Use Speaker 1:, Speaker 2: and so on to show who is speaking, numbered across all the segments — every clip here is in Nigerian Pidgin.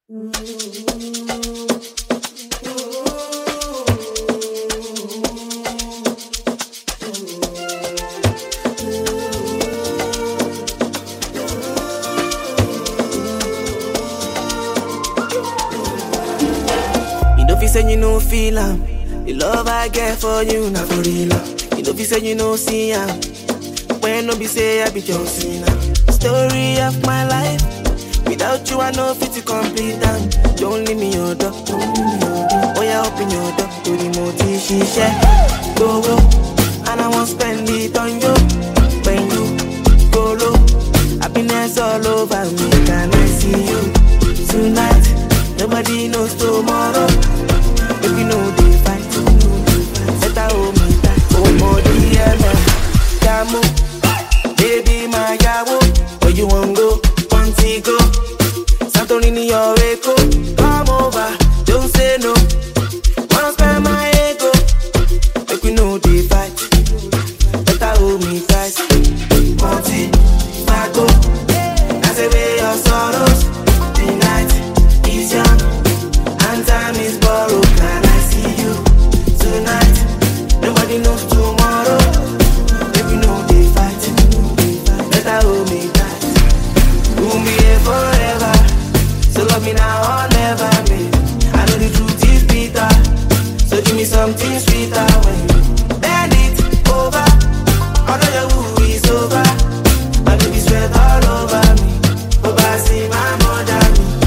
Speaker 1: You know if you say you no feel am, the love I get for you not for real. You know if you say you no see am, when no be say I be just sinner. Story of my life, without you I no fit to complete am. Don't leave me your door, don't leave me your door. Oh yeah, open your door to the motive she share. Go go, and I won't spend it on you. When you go low, happiness all over me. Can I see you tonight? Nobody knows tomorrow. If you know they fight, better hold me tight. Oh more DM, Yamu, baby my yawo. Where you want go? Want to go? Santorini or Echo? Come over, don't say no. Wanna spend my ego? If you know they fight, better hold me tight. Want it, I go. That's away your sorrows. The night is young and time is borrowed. Can I see you tonight? Nobody knows tomorrow. If you know they fight, better hold me tight. We'll be here forever. So love me now or never, me. I know the truth is bitter, so give me something sweeter when you bend it over. I know your woo is over. My baby sweat all over me. Hope I see my mother.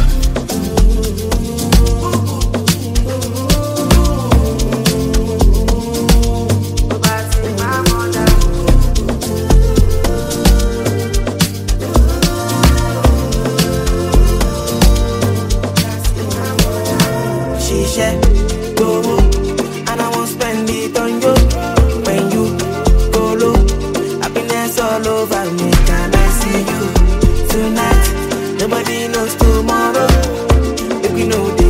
Speaker 1: Hope I see my mother. She share, go, and I won't spend it on you. When you go low, happiness all over me. Can I see you tonight? Nobody knows tomorrow. If we know this.